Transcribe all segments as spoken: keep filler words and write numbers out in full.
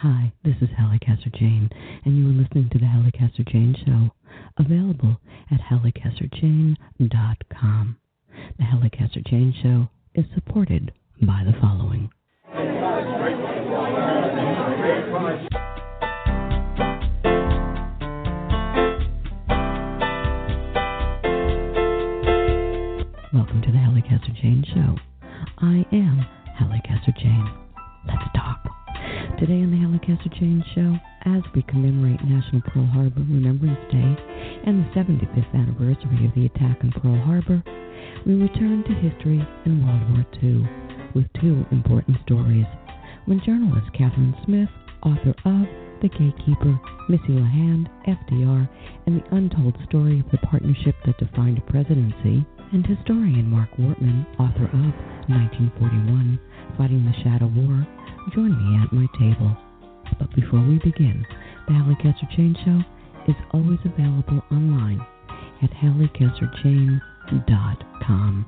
Hi, this is Hellicaster Jane, and you are listening to the Hellicaster Jane Show, available at hellicaster jane dot com. The Hellicaster Jane Show is supported by the following. Welcome to the Hellicaster Jane Show. I am Hellicaster Jane. Let's talk. Today on the Hellicaster Jane Show, as we commemorate National Pearl Harbor Remembrance Day and the seventy-fifth anniversary of the attack on Pearl Harbor, we return to history and World War Two with two important stories. When journalist Catherine Smith, author of The Gatekeeper, Missy LeHand, F D R, and the Untold Story of the Partnership That Defined a Presidency, and historian Mark Wortman, author of nineteen forty-one, Fighting the Shadow War, join me at my table. But before we begin, the Hellicaster Jane Show is always available online at hellicaster jane dot com.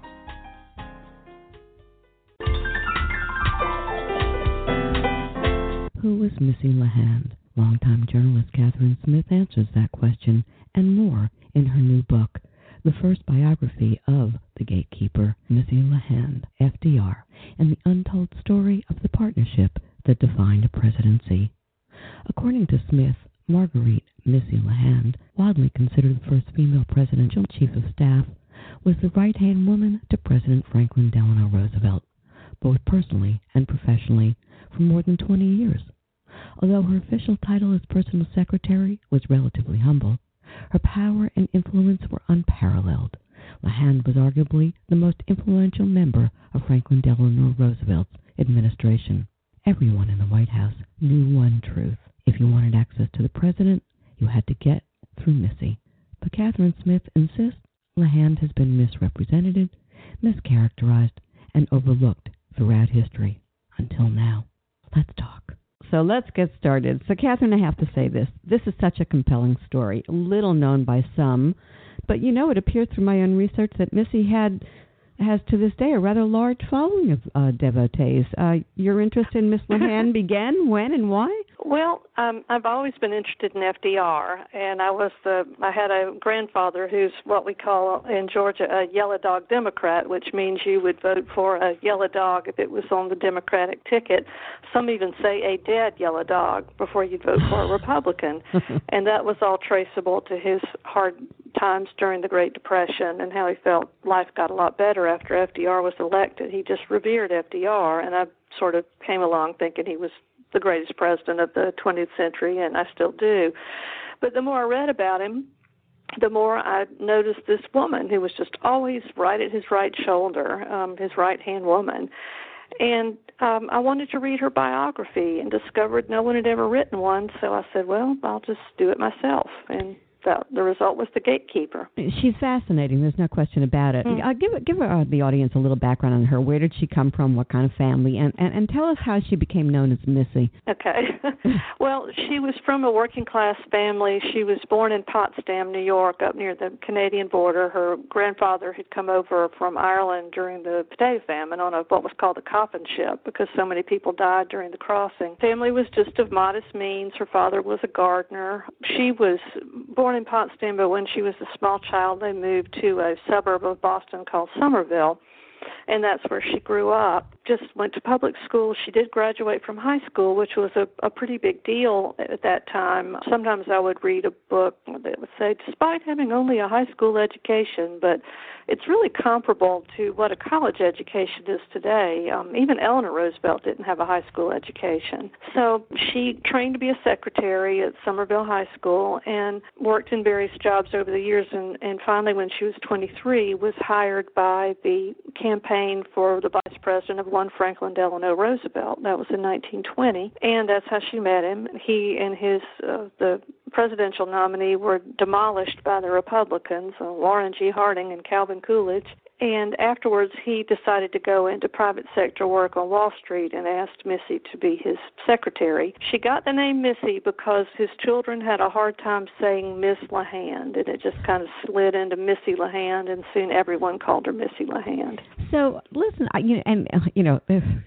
Who was Missy LeHand? Longtime journalist Catherine Smith answers that question and more in her new book, the first biography of The Gatekeeper, Missy LeHand, F D R, and the Untold Story of the Partnership That Defined a Presidency. According to Smith, Marguerite Missy LeHand, widely considered the first female presidential chief of staff, was the right-hand woman to President Franklin Delano Roosevelt, both personally and professionally, for more than twenty years. Although her official title as personal secretary was relatively humble, her power and influence were unparalleled. LeHand was arguably the most influential member of Franklin Delano Roosevelt's administration. Everyone in the White House knew one truth. If you wanted access to the president, you had to get through Missy. But Catherine Smith insists LeHand has been misrepresented, mischaracterized, and overlooked throughout history until now. Let's talk. So let's get started. So, Catherine, I have to say this. This is such a compelling story, little known by some. But, you know, it appeared through my own research that Missy had, has to this day, a rather large following of uh, devotees. Uh, your interest in Miss LeHand began when and why? Well, um, I've always been interested in F D R, and I was the I had a grandfather who's what we call in Georgia a yellow dog Democrat, which means you would vote for a yellow dog if it was on the Democratic ticket. Some even say a dead yellow dog before you'd vote for a Republican, and that was all traceable to his hard times during the Great Depression and how he felt life got a lot better after F D R was elected. He just revered F D R, and I sort of came along thinking he was the greatest president of the twentieth century, and I still do. But the more I read about him, the more I noticed this woman who was just always right at his right shoulder, um, his right-hand woman. And um, I wanted to read her biography and discovered no one had ever written one, so I said, well, I'll just do it myself. And the, the result was The Gatekeeper. She's fascinating. There's no question about it. Mm. Uh, give give uh, the audience a little background on her. Where did she come from? What kind of family? And, and, and tell us how she became known as Missy. Okay. Well, she was from a working-class family. She was born in Potsdam, New York, up near the Canadian border. Her grandfather had come over from Ireland during the potato famine on a what was called a coffin ship because so many people died during the crossing. Family was just of modest means. Her father was a gardener. She was born in Potsdam, but when she was a small child, they moved to a suburb of Boston called Somerville, and that's where she grew up. Just went to public school. She did graduate from high school, which was a, a pretty big deal at that time. Sometimes I would read a book that would say, despite having only a high school education, but it's really comparable to what a college education is today. Um, even Eleanor Roosevelt didn't have a high school education. So she trained to be a secretary at Somerville High School and worked in various jobs over the years, and, and finally when she was twenty-three was hired by the campaign for the vice president of one Franklin Delano Roosevelt. That was in nineteen twenty, and that's how she met him. He and his uh, the presidential nominee were demolished by the Republicans, uh, Warren G. Harding and Calvin Coolidge. And afterwards, he decided to go into private sector work on Wall Street and asked Missy to be his secretary. She got the name Missy because his children had a hard time saying Miss LeHand, and it just kind of slid into Missy LeHand, and soon everyone called her Missy LeHand. So, listen, I, you know, and, uh, you know, if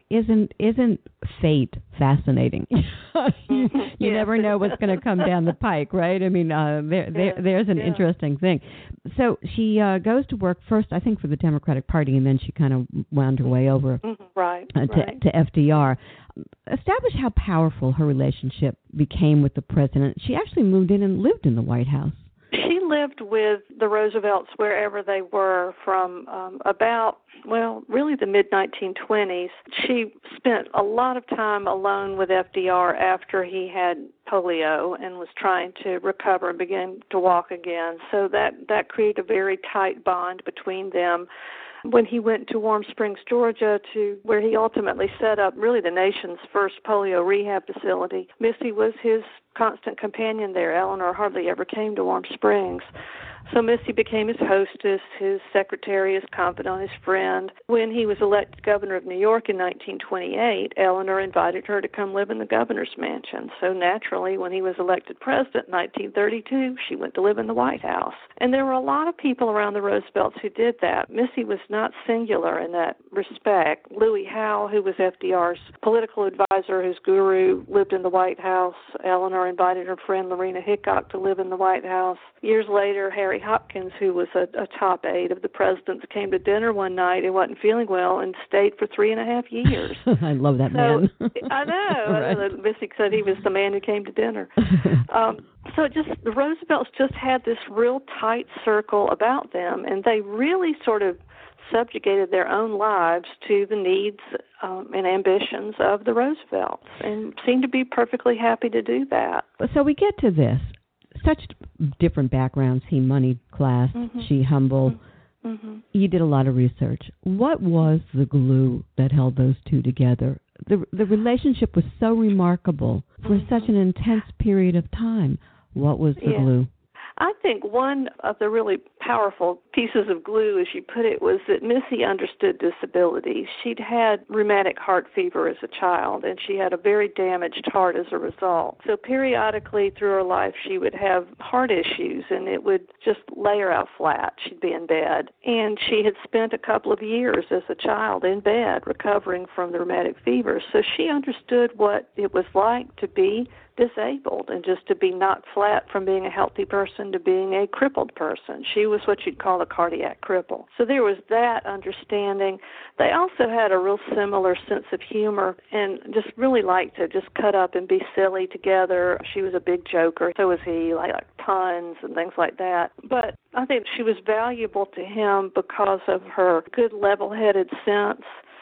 isn't isn't fate fascinating? you you yes. never know what's going to come down the pike, right? I mean, uh, there, there yeah. there's an yeah. interesting thing. So she uh, goes to work first, I think, for the Democratic Party, and then she kind of wound her way over mm-hmm. right, uh, to, right. to F D R. Establish how powerful her relationship became with the president. She actually moved in and lived in the White House. She lived with the Roosevelts wherever they were from um, about, well, really the mid nineteen twenties. She spent a lot of time alone with F D R after he had polio and was trying to recover and begin to walk again. So that, that created a very tight bond between them. When he went to Warm Springs, Georgia, to where he ultimately set up really the nation's first polio rehab facility, Missy was his constant companion there. Eleanor hardly ever came to Warm Springs. So Missy became his hostess, his secretary, his confidant, his friend. When he was elected governor of New York in nineteen twenty-eight, Eleanor invited her to come live in the governor's mansion. So naturally, when he was elected president in nineteen thirty-two, she went to live in the White House. And there were a lot of people around the Roosevelts who did that. Missy was not singular in that respect. Louis Howe, who was F D R's political advisor, whose guru, lived in the White House. Eleanor invited her friend Lorena Hickok to live in the White House. Years later, Harry Hopkins, who was a, a top aide of the president's, came to dinner one night and wasn't feeling well and stayed for three and a half years. I love that so, man. I know. Right. Missy said he was the man who came to dinner. um, so it just the Roosevelts just had this real tight circle about them, and they really sort of subjugated their own lives to the needs um, and ambitions of the Roosevelts, and seemed to be perfectly happy to do that. So we get to this. Such different backgrounds. He moneyed class, mm-hmm. she humble. Mm-hmm. You did a lot of research. What was the glue that held those two together? The the relationship was so remarkable for mm-hmm. such an intense period of time. What was the yeah. glue? I think one of the really powerful pieces of glue, as you put it, was that Missy understood disability. She'd had rheumatic heart fever as a child, and she had a very damaged heart as a result. So periodically through her life, she would have heart issues, and it would just lay her out flat. She'd be in bed. And she had spent a couple of years as a child in bed recovering from the rheumatic fever. So she understood what it was like to be disabled and just to be knocked flat from being a healthy person to being a crippled person. She was what you'd call a cardiac cripple. So there was that understanding. They also had a real similar sense of humor and just really liked to just cut up and be silly together. She was a big joker. So was he, like, like puns and things like that. But I think she was valuable to him because of her good level-headed sense,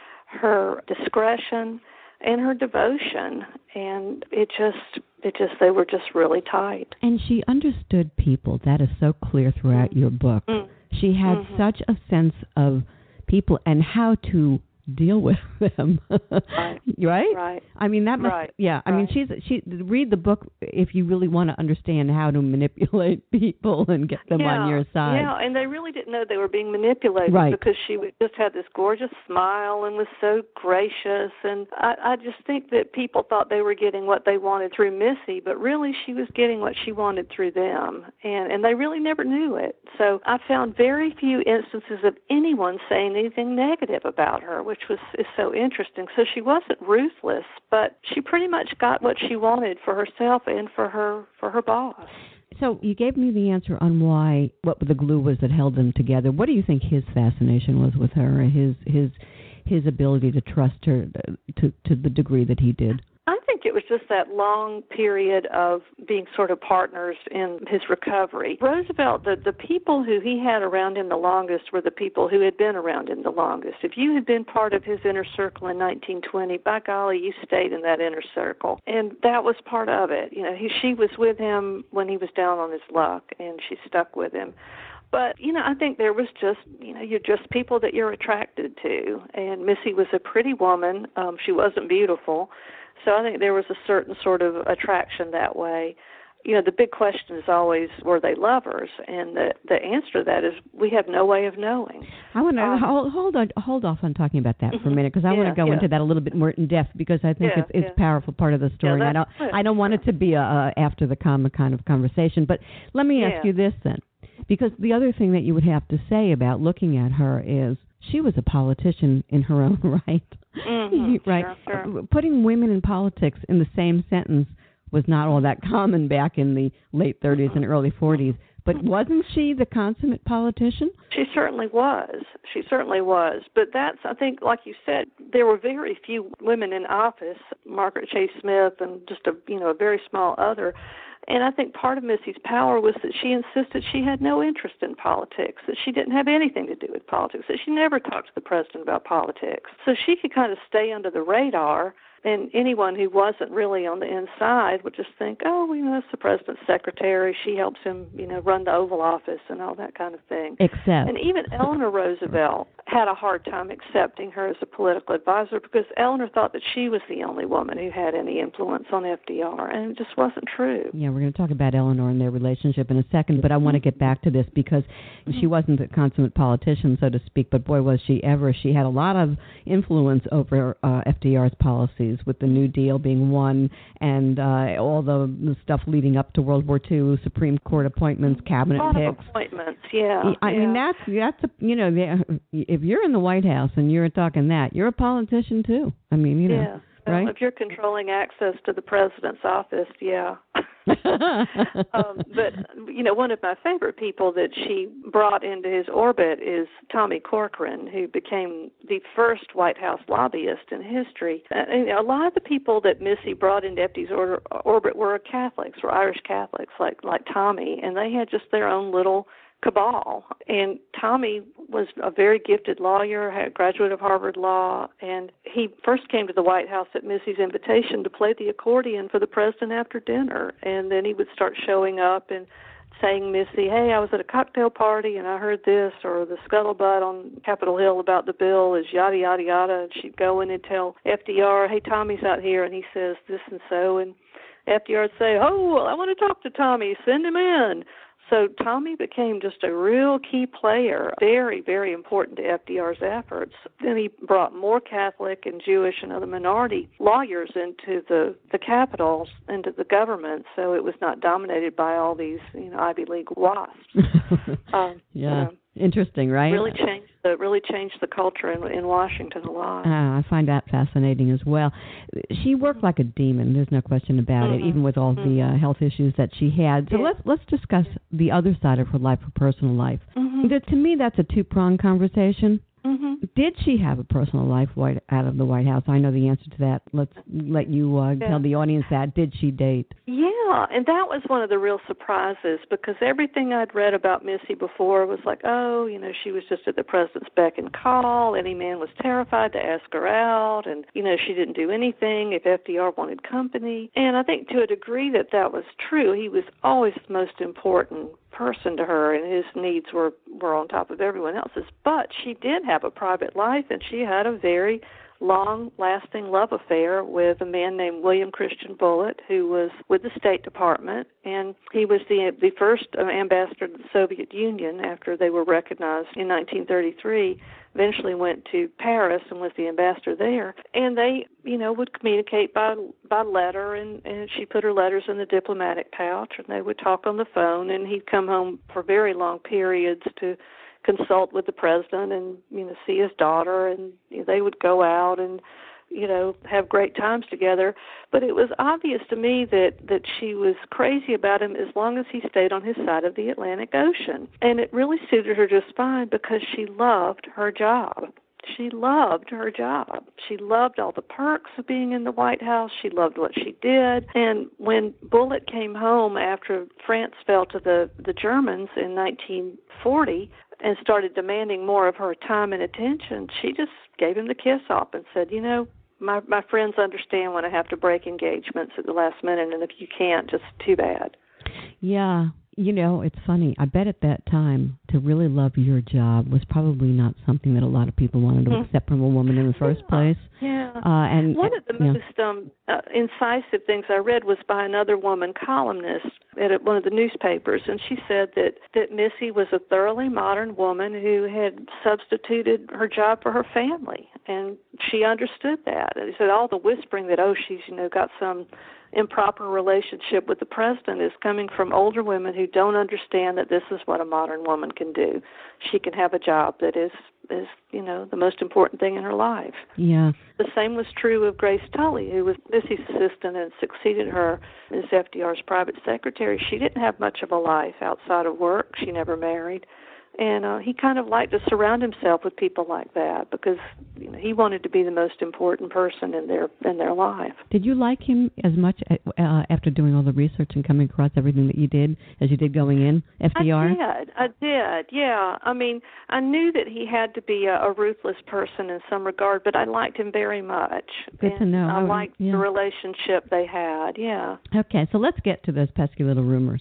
her discretion, and her devotion, and it just, it just, they were just really tight. And she understood people. That is so clear throughout mm-hmm. your book. Mm-hmm. She had mm-hmm. such a sense of people and how to deal with them. right. right? Right. I mean, that must, right. yeah. I right. mean, she's, she, read the book if you really want to understand how to manipulate people and get them yeah. on your side. Yeah, and they really didn't know they were being manipulated right. because she just had this gorgeous smile and was so gracious. And I, I just think that people thought they were getting what they wanted through Missy, but really she was getting what she wanted through them. And, and they really never knew it. So I found very few instances of anyone saying anything negative about her, which was is so interesting. So she wasn't ruthless, but she pretty much got what she wanted for herself and for her for her boss. So you gave me the answer on why, what the glue was that held them together. What do you think his fascination was with her, his his his ability to trust her to to the degree that he did? I think it was just that long period of being sort of partners in his recovery. Roosevelt, the, the people who he had around him the longest were the people who had been around him the longest. If you had been part of his inner circle in nineteen twenty, by golly, you stayed in that inner circle. And that was part of it. You know, he, she was with him when he was down on his luck, and she stuck with him. But, you know, I think there was just, you know, you're just people that you're attracted to. And Missy was a pretty woman. Um, she wasn't beautiful. So I think there was a certain sort of attraction that way. You know, the big question is always, were they lovers? And the the answer to that is we have no way of knowing. I want to um, hold hold on, hold off on talking about that mm-hmm. for a minute because I yeah, want to go yeah. into that a little bit more in depth because I think yeah, it's it's yeah. a powerful part of the story. Yeah, I don't good. I don't want it to be a, a after the comma kind of conversation. But let me ask yeah. you this then, because the other thing that you would have to say about looking at her is she was a politician in her own right. Mm-hmm. Right. Sure, sure. Putting women in politics in the same sentence was not all that common back in the late thirties and early forties. But wasn't she the consummate politician? She certainly was. She certainly was. But that's, I think, like you said, there were very few women in office, Margaret Chase Smith and just a, you know, a very small other. And I think part of Missy's power was that she insisted she had no interest in politics, that she didn't have anything to do with politics, that she never talked to the president about politics. So she could kind of stay under the radar, and anyone who wasn't really on the inside would just think, oh, well, you know, that's the president's secretary. She helps him, you know, run the Oval Office and all that kind of thing. Except. And even Eleanor Roosevelt had a hard time accepting her as a political advisor because Eleanor thought that she was the only woman who had any influence on F D R, and it just wasn't true. Yeah, we're going to talk about Eleanor and their relationship in a second, but I want to get back to this because she wasn't a consummate politician, so to speak, but boy, was she ever. She had a lot of influence over uh, F D R's policies, with the New Deal being one, and uh, all the, the stuff leading up to World War Two, Supreme Court appointments, cabinet a lot picks. Of appointments, yeah. I yeah. mean, that's that's a, you know, if you're in the White House and you're talking that, you're a politician too. I mean, you know, yeah. Well, right? If you're controlling access to the president's office, yeah. um, but, you know, one of my favorite people that she brought into his orbit is Tommy Corcoran, who became the first White House lobbyist in history. And, you know, a lot of the people that Missy brought into F D's or- orbit were Catholics, were Irish Catholics like, like Tommy, and they had just their own little cabal. And Tommy was a very gifted lawyer, had a graduate of Harvard Law, and he first came to the White House at Missy's invitation to play the accordion for the president after dinner. And then he would start showing up and saying, Missy, hey, I was at a cocktail party and I heard this, or the scuttlebutt on Capitol Hill about the bill is yada, yada, yada. And she'd go in and tell F D R, hey, Tommy's out here, and he says this and so. And F D R would say, oh, well, I want to talk to Tommy. Send him in. So Tommy became just a real key player, very, very important to F D R's efforts. Then he brought more Catholic and Jewish and other minority lawyers into the, the capitals, into the government, so it was not dominated by all these, you know, Ivy League wasps. um, yeah, you know, interesting, right? Really changed the really changed the culture in, in Washington a lot. Uh, I find that fascinating as well. She worked like a demon. There's no question about mm-hmm. it, even with all mm-hmm. the uh, health issues that she had. So yeah. let's let's discuss the other side of her life, her personal life. Mm-hmm. The, to me, that's a two-pronged conversation. Mm-hmm. Did she have a personal life white, out of the White House? I know the answer to that. Let's let you uh, yeah. tell the audience that. Did she date? Yeah, and that was one of the real surprises because everything I'd read about Missy before was like, oh, you know, she was just at the president's beck and call. Any man was terrified to ask her out, and, you know, she didn't do anything if F D R wanted company. And I think to a degree that that was true. He was always the most important person to her, and his needs were, were on top of everyone else's. But she did have a private life, and she had a very long-lasting love affair with a man named William Christian Bullitt, who was with the State Department, and he was the the first ambassador to the Soviet Union after they were recognized in nineteen thirty-three. Eventually went to Paris and was the ambassador there, and they, you know, would communicate by by letter, and, and she put her letters in the diplomatic pouch, and they would talk on the phone, and he'd come home for very long periods to consult with the president and, you know, see his daughter, and you know, they would go out and, you know, have great times together. But it was obvious to me that, that she was crazy about him as long as he stayed on his side of the Atlantic Ocean. And it really suited her just fine because she loved her job. She loved her job. She loved all the perks of being in the White House. She loved what she did. And when Bullitt came home after France fell to the, the Germans in nineteen forty and started demanding more of her time and attention, she just gave him the kiss off and said, you know, my my friends understand when I have to break engagements at the last minute, and if you can't, just too bad. Yeah. You know, it's funny. I bet at that time, to really love your job was probably not something that a lot of people wanted to mm-hmm. accept from a woman in the first yeah. place. Yeah. Uh, and One of the yeah. most um, uh, incisive things I read was by another woman columnist at one of the newspapers, and she said that, that Missy was a thoroughly modern woman who had substituted her job for her family, and she understood that. And she said all the whispering that, oh, she's, you know, got some improper relationship with the president is coming from older women who don't understand that this is what a modern woman can do. She can have a job that is, is you know, the most important thing in her life. Yeah. The same was true of Grace Tully, who was Missy's assistant and succeeded her as F D R's private secretary. She didn't have much of a life outside of work. She never married. And uh, he kind of liked to surround himself with people like that because you know, he wanted to be the most important person in their in their life. Did you like him as much uh, after doing all the research and coming across everything that you did as you did going in, F D R? I did. I did, yeah. I mean, I knew that he had to be a, a ruthless person in some regard, but I liked him very much. Good and to know. I oh, liked yeah. the relationship they had, yeah. Okay, so let's get to those pesky little rumors.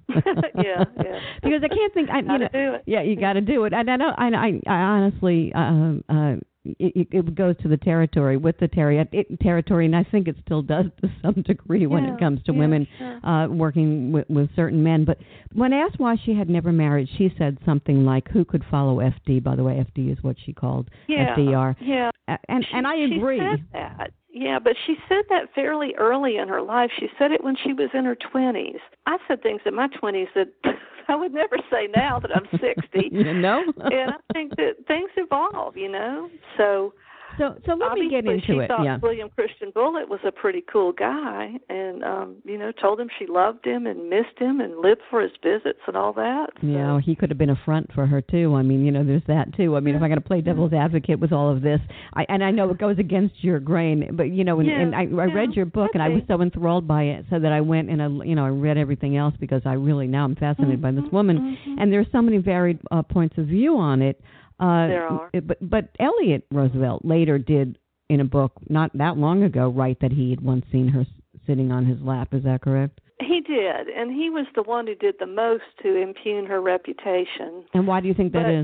yeah, yeah. Because I can't think. I, you know, do it. Yeah, you got to do it. And I don't. I, I, I honestly, uh, uh, it, it goes to the territory with the terri- it, territory, and I think it still does to some degree when yeah, it comes to yeah, women sure. uh, working with, with certain men. But when asked why she had never married, she said something like, "Who could follow F D?" By the way, F D is what she called yeah, F D R. Yeah, and she, and I agree. She said that. Yeah, but she said that fairly early in her life. She said it when she was in her twenties. I said things in my twenties that I would never say now that I'm sixty. You know? And I think that things evolve, you know. So So so let me get into she it. Thought yeah. William Christian Bullitt was a pretty cool guy, and um, you know, told him she loved him and missed him and lived for his visits and all that. So. Yeah, he could have been a front for her too. I mean, you know, there's that too. I mean, if I'm going to play devil's advocate with all of this, I, and I know it goes against your grain, but you know, and, yeah, and I, I yeah, read your book and I was so enthralled by it, so that I went and I, you know, I read everything else because I really now I'm fascinated mm-hmm, by this woman, mm-hmm. and there's so many varied uh, points of view on it. Uh, there are. But but Elliot Roosevelt later did, in a book not that long ago, write that he had once seen her sitting on his lap. Is that correct? He did, and he was the one who did the most to impugn her reputation. And why do you think that but, is?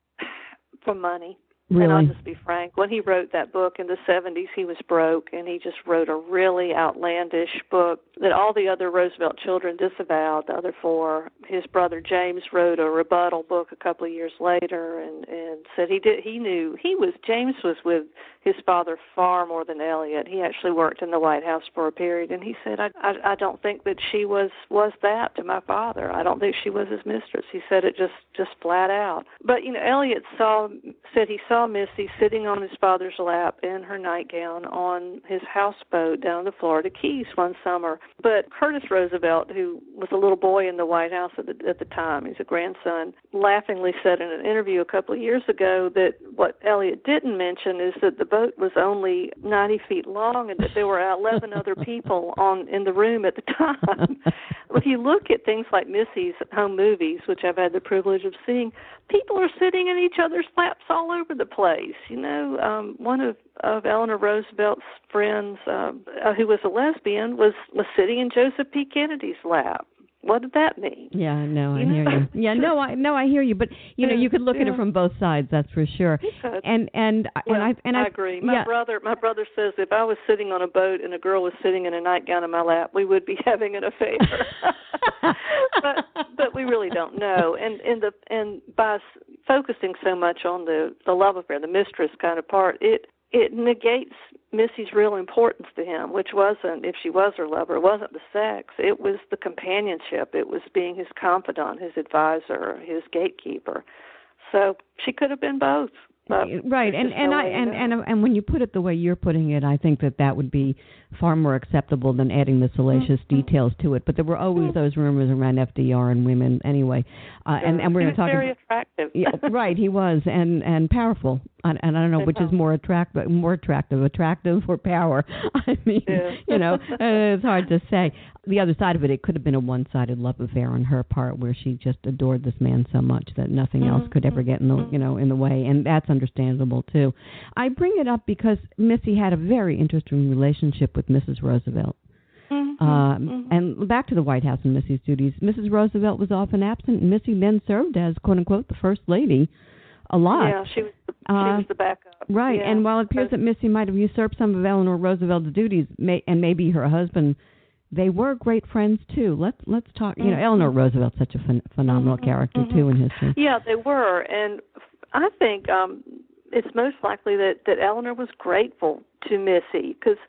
For money. Really? And I'll just be frank. When he wrote that book in the seventies, he was broke, and he just wrote a really outlandish book that all the other Roosevelt children disavowed, the other four. His brother James wrote a rebuttal book a couple of years later and, and said he did. He knew he was, James was with his father far more than Elliot. He actually worked in the White House for a period, and he said, I, I, I don't think that she was, was that to my father. I don't think she was his mistress. He said it just, just flat out. But, you know, Elliot saw, said he saw Missy sitting on his father's lap in her nightgown on his houseboat down the Florida Keys one summer. But Curtis Roosevelt, who was a little boy in the White House at the, at the time, he's a grandson, laughingly said in an interview a couple of years ago that what Elliot didn't mention is that the boat was only ninety feet long and that there were eleven other people on in the room at the time. If you look at things like Missy's home movies, which I've had the privilege of seeing, people are sitting in each other's laps all over the place. You know, um, one of, of Eleanor Roosevelt's friends, uh, uh, who was a lesbian, was, was sitting in Joseph P. Kennedy's lap. What did that mean? Yeah, no, I you hear know? you. Yeah, no, I no, I hear you. But you know, yeah, you could look yeah. at it from both sides. That's for sure. And and well, and I and I, I agree. My yeah. brother, my brother says if I was sitting on a boat and a girl was sitting in a nightgown in my lap, we would be having an affair. but but we really don't know. And in the and by focusing so much on the the love affair, the mistress kind of part, it it negates Missy's real importance to him, which wasn't, if she was her lover, it wasn't the sex. It was the companionship. It was being his confidant, his advisor, his gatekeeper. So she could have been both. Right, and and no I and, and and when you put it the way you're putting it, I think that that would be far more acceptable than adding the salacious mm-hmm. details to it. But there were always mm-hmm. those rumors around F D R and women, anyway. Uh, yeah. and and we're going to talk. Very about, attractive. yeah, right, he was, and and powerful. And, and I don't know which is more attractive, more attractive, attractive or power. I mean, yeah. you know, uh, it's hard to say. The other side of it, it could have been a one-sided love affair on her part, where she just adored this man so much that nothing mm-hmm. else could ever get in the, you know, in the way, and that's understandable too. I bring it up because Missy had a very interesting relationship with Missus Roosevelt. Mm-hmm. Uh, mm-hmm. And back to the White House and Missy's duties. Missus Roosevelt was often absent, and Missy then served as, quote unquote, the first lady. A lot. Yeah, she was the, she uh, was the backup. Right, yeah. and while it appears that Missy might have usurped some of Eleanor Roosevelt's duties, may, and maybe her husband, they were great friends too. Let's let's talk. You know, mm-hmm. Eleanor Roosevelt's such a phen- phenomenal mm-hmm. character mm-hmm. too in history. Yeah, they were, and I think um, it's most likely that that Eleanor was grateful to Missy because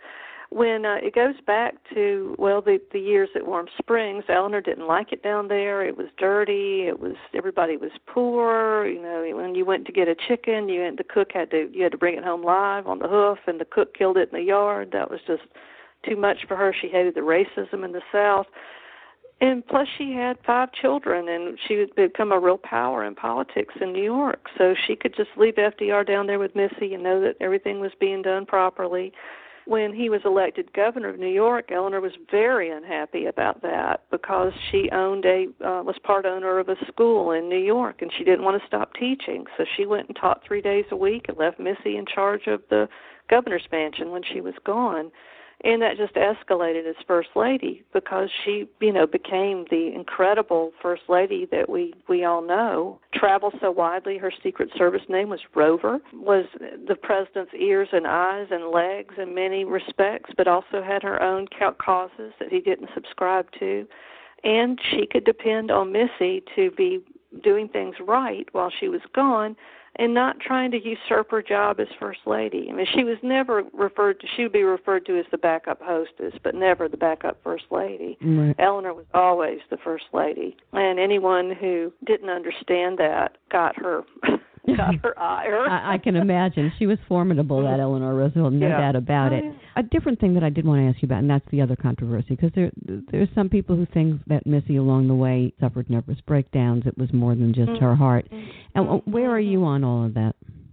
when uh, it goes back to, well, the, the years at Warm Springs, Eleanor didn't like it down there. It was dirty. It was, everybody was poor. You know, when you went to get a chicken, you had, the cook had to, you had to bring it home live on the hoof, and the cook killed it in the yard. That was just too much for her. She hated the racism in the South. And plus she had five children, and she had become a real power in politics in New York. So she could just leave F D R down there with Missy and know that everything was being done properly. When he was elected governor of New York, Eleanor was very unhappy about that because she owned a uh, was part owner of a school in New York, and she didn't want to stop teaching. So she went and taught three days a week and left Missy in charge of the governor's mansion when she was gone. And that just escalated as First Lady because she, you know, became the incredible First Lady that we, we all know. Traveled so widely, her Secret Service name was Rover, was the president's ears and eyes and legs in many respects, but also had her own causes that he didn't subscribe to. And she could depend on Missy to be doing things right while she was gone, and not trying to usurp her job as First Lady. I mean, she was never referred to, she would be referred to as the backup hostess, but never the backup First Lady. Right. Eleanor was always the First Lady, and anyone who didn't understand that got her got her ire. I, I can imagine. She was formidable, that Eleanor Roosevelt, no yeah. doubt about oh, it. Yeah. A different thing that I did want to ask you about, and that's the other controversy, because there there's some people who think that Missy along the way suffered nervous breakdowns. It was more than just mm-hmm. her heart. Mm-hmm. And where are you on all of that?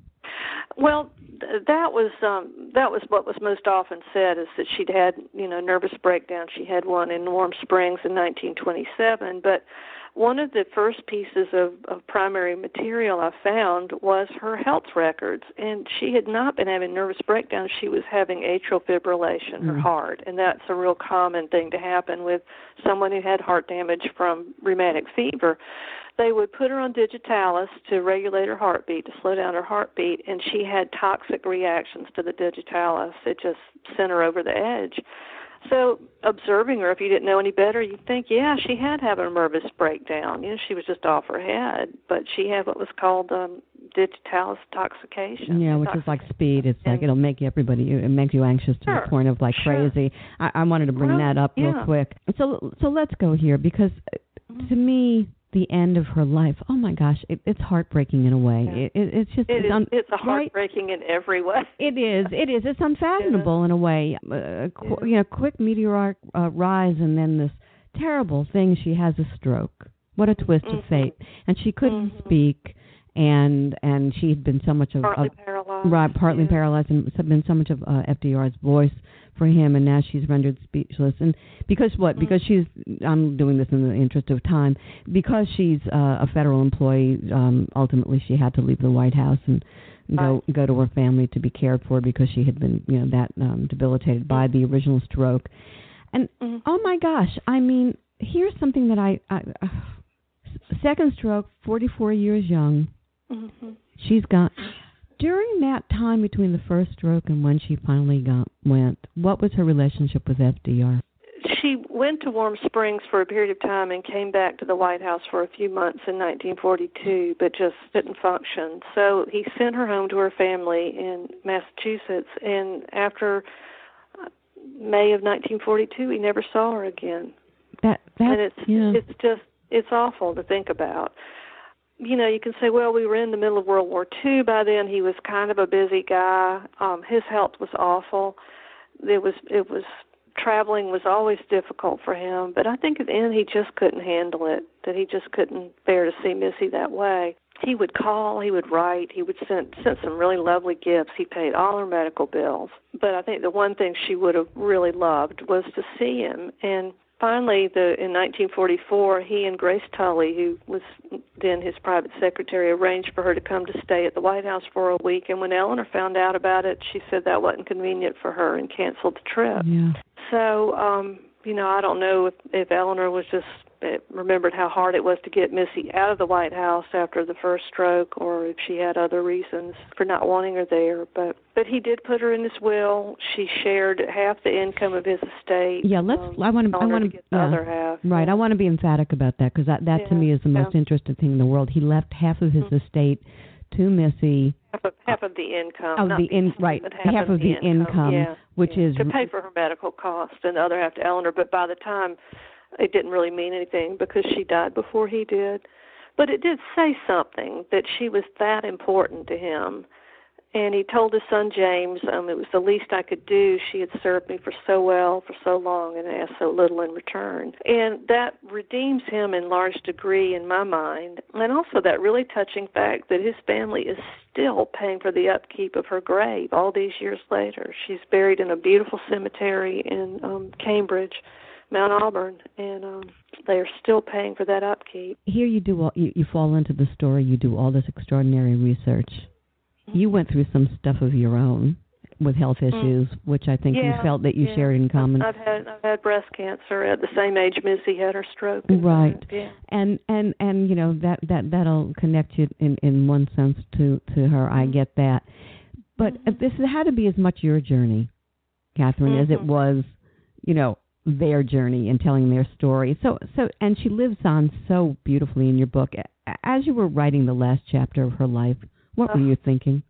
Well, th- that was um, that was what was most often said, is that she'd had, you know, nervous breakdown. She had one in Warm Springs in nineteen twenty-seven, but one of the first pieces of, of primary material I found was her health records, and she had not been having nervous breakdowns. She was having atrial fibrillation, her mm. heart, and that's a real common thing to happen with someone who had heart damage from rheumatic fever. They would put her on digitalis to regulate her heartbeat, to slow down her heartbeat, and she had toxic reactions to the digitalis. It just sent her over the edge. So observing her, if you didn't know any better, you'd think, yeah, she had had a nervous breakdown. You know, she was just off her head, but she had what was called um, digitalis intoxication. Yeah, which is like speed. It's like it'll make you everybody, it makes you anxious to sure. the point of like sure. crazy. I, I wanted to bring well, that up yeah. real quick. So, so let's go here because mm-hmm. to me, the end of her life, oh my gosh, it, it's heartbreaking in a way. Yeah. It, it, it's just it it's, is, un, it's a heartbreaking right? in every way. It is. It is. It's unfathomable yeah. in a way. Uh, qu- yeah. You know, quick meteoric uh, rise, and then this terrible thing. She has a stroke. What a twist mm-hmm. of fate! And she couldn't mm-hmm. speak, and and she had been so much of partly of, paralyzed, right, partly yeah. paralyzed, and been so much of uh, F D R's voice for him, and now she's rendered speechless. And because what? Mm-hmm. Because she's, I'm doing this in the interest of time, because she's uh, a federal employee, um, ultimately she had to leave the White House and go right. go to her family to be cared for because she had been, you know, that um, debilitated by the original stroke. And, mm-hmm. oh my gosh, I mean, here's something that I, I uh, second stroke, forty-four years young, mm-hmm. she's got... During that time between the first stroke and when she finally got went, what was her relationship with F D R? She went to Warm Springs for a period of time and came back to the White House for a few months in nineteen forty-two, but just didn't function. So he sent her home to her family in Massachusetts, and after May of nineteen forty-two, he never saw her again. That that and it's yeah. it's just it's awful to think about. You know, you can say, well, we were in the middle of World War Two by then. He was kind of a busy guy. Um, his health was awful. It was, it was, traveling was always difficult for him. But I think at the end he just couldn't handle it, that he just couldn't bear to see Missy that way. He would call, he would write, he would send, send some really lovely gifts. He paid all her medical bills. But I think the one thing she would have really loved was to see him. And finally, the, in nineteen forty-four, he and Grace Tully, who was then his private secretary, arranged for her to come to stay at the White House for a week. And when Eleanor found out about it, she said that wasn't convenient for her and canceled the trip. Yeah. So, um, you know, I don't know if, if Eleanor was just remembered how hard it was to get Missy out of the White House after the first stroke, or if she had other reasons for not wanting her there. But but he did put her in his will. She shared half the income of his estate. Yeah, let's. Um, I want to. I want to get the yeah, other half. Right. Yeah. I want to be emphatic about that because that that yeah, to me is the most yeah. interesting thing in the world. He left half of his mm-hmm. estate to Missy half of, half of the income. Of not the in, right, half, half of, of the, the income, income yeah, which yeah, is to pay for her medical costs, and the other half to Eleanor. But by the time, it didn't really mean anything because she died before he did. But it did say something that she was that important to him. And he told his son James, um, it was the least I could do. She had served me for so well, for so long, and asked so little in return. And that redeems him in large degree in my mind. And also that really touching fact that his family is still paying for the upkeep of her grave all these years later. She's buried in a beautiful cemetery in um, Cambridge, Mount Auburn, and um, they are still paying for that upkeep. Here you do all, you, you fall into the story, you do all this extraordinary research. You went through some stuff of your own with health issues, mm. which I think yeah, you felt that you yeah. shared in common. I've had I've had breast cancer at the same age Missy had her stroke. Right, yeah. and and and you know that that that'll connect you in in one sense to to her. I get that, but mm-hmm. this had to be as much your journey, Catherine, mm-hmm. as it was, you know, their journey in telling their story. So so and she lives on so beautifully in your book. As you were writing the last chapter of her life, what were you thinking?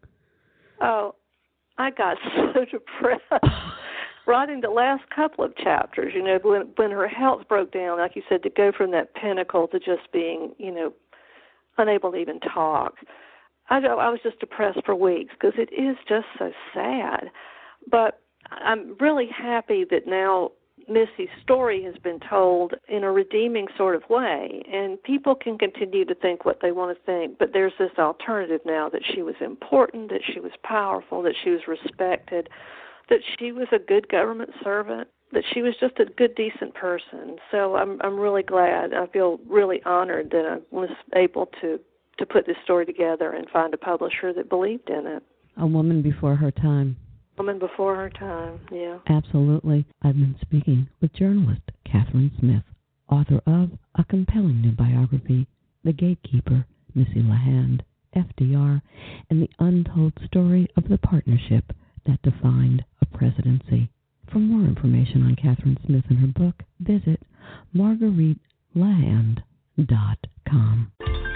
Oh, I got so depressed. Writing the last couple of chapters, you know, when when her health broke down, like you said, to go from that pinnacle to just being, you know, unable to even talk. I, I was just depressed for weeks because it is just so sad. But I'm really happy that now Missy's story has been told in a redeeming sort of way, and people can continue to think what they want to think, but there's this alternative now that she was important, that she was powerful, that she was respected, that she was a good government servant, that she was just a good, decent person. So I'm I'm really glad. I feel really honored that I was able to, to put this story together and find a publisher that believed in it. A woman before her time. Woman before her time, yeah. Absolutely. I've been speaking with journalist Catherine Smith, author of a compelling new biography, The Gatekeeper, Missy LeHand, F D R, and the untold story of the partnership that defined a presidency. For more information on Catherine Smith and her book, visit marguerite lahand dot com.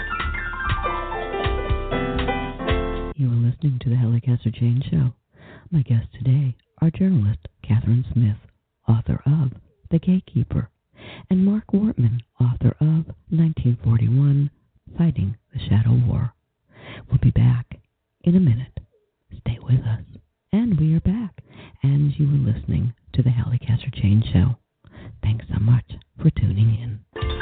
You are listening to the Helly Casser-Jane Show. My guests today are journalist Catherine Smith, author of The Gatekeeper, and Mark Wortman, author of nineteen forty-one, Fighting the Shadow War. We'll be back in a minute. Stay with us. And we are back, and you are listening to the Helly Casser-Jane Show. Thanks so much for tuning in.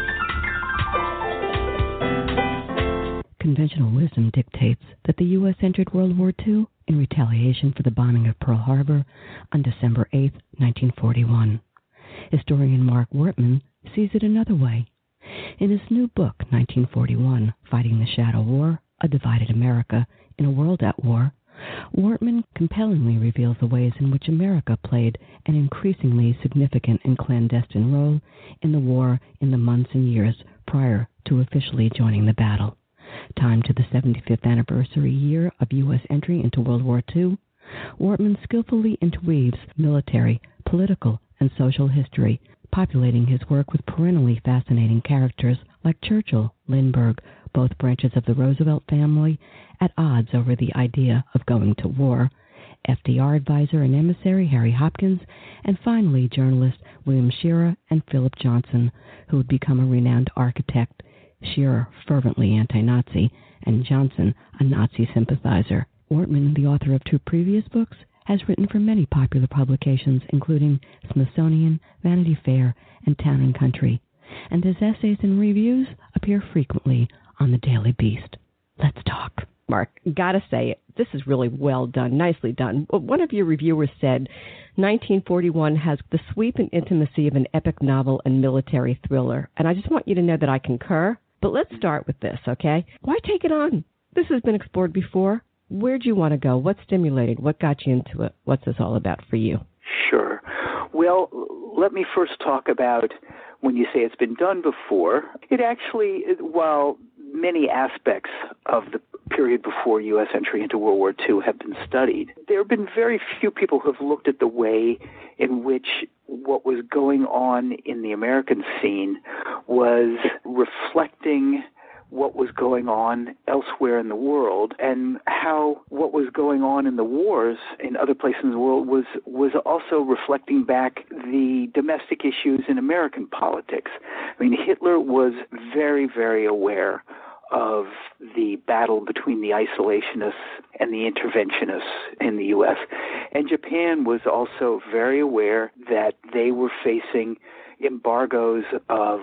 Conventional wisdom dictates that the U S entered World War Two in retaliation for the bombing of Pearl Harbor on December eighth, nineteen forty-one. Historian Mark Wortman sees it another way. In his new book, nineteen forty-one, Fighting the Shadow War, A Divided America in a World at War, Wortman compellingly reveals the ways in which America played an increasingly significant and clandestine role in the war in the months and years prior to officially joining the battle. Timed to the seventy-fifth anniversary year of U S entry into World War Two, Wortman skillfully interweaves military, political, and social history, populating his work with perennially fascinating characters like Churchill, Lindbergh, both branches of the Roosevelt family, at odds over the idea of going to war, F D R advisor and emissary Harry Hopkins, and finally journalists William Shirer and Philip Johnson, who would become a renowned architect, Shirer fervently anti-Nazi, and Johnson a Nazi sympathizer. Wortman, the author of two previous books, has written for many popular publications, including Smithsonian, Vanity Fair, and Town and Country, and his essays and reviews appear frequently on the Daily Beast. Let's talk. Mark, gotta say it. This is really well done, nicely done. One of your reviewers said, nineteen forty-one has the sweep and intimacy of an epic novel and military thriller. And I just want you to know that I concur. But let's start with this, okay? Why take it on? This has been explored before. Where'd you want to go? What stimulated? What got you into it? What's this all about for you? Sure. Well, let me first talk about when you say it's been done before. It actually, while many aspects of the period before U S entry into World War Two have been studied, there have been very few people who have looked at the way in which what was going on in the American scene was reflecting what was going on elsewhere in the world and how what was going on in the wars in other places in the world was, was also reflecting back the domestic issues in American politics. I mean, Hitler was very, very aware of the battle between the isolationists and the interventionists in the U S. And Japan was also very aware that they were facing embargoes of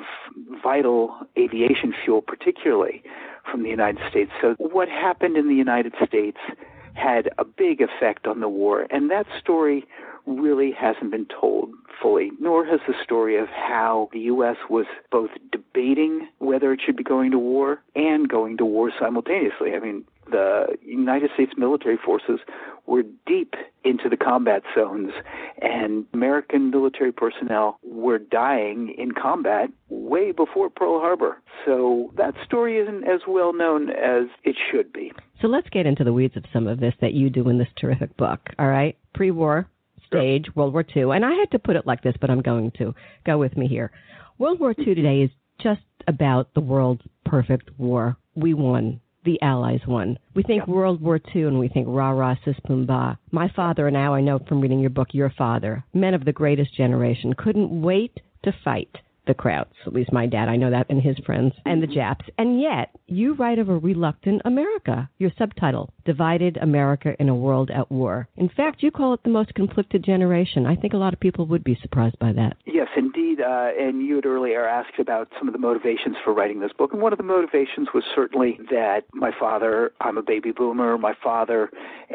vital aviation fuel, particularly from the United States. So what happened in the United States had a big effect on the war, and that story really hasn't been told fully, nor has the story of how the U S was both debating whether it should be going to war and going to war simultaneously. I mean, the United States military forces were deep into the combat zones, and American military personnel were dying in combat way before Pearl Harbor. So that story isn't as well known as it should be. So let's get into the weeds of some of this that you do in this terrific book, all right? Pre-war stage, sure. World War Two. And I had to put it like this, but I'm going to. Go with me here. World War Two today is just about the world's perfect war. We won. The Allies won. We think yeah. World War Two and we think rah-rah, sis, boom, bah. My father and now I know from reading your book, your father, men of the greatest generation, couldn't wait to fight the Krauts, at least my dad, I know that, and his friends, and the Japs. And yet, you write of a reluctant America. Your subtitle, Divided America in a World at War. In fact, you call it the most conflicted generation. I think a lot of people would be surprised by that. Yes, indeed. Uh, and you had earlier asked about some of the motivations for writing this book. And one of the motivations was certainly that my father, I'm a baby boomer, my father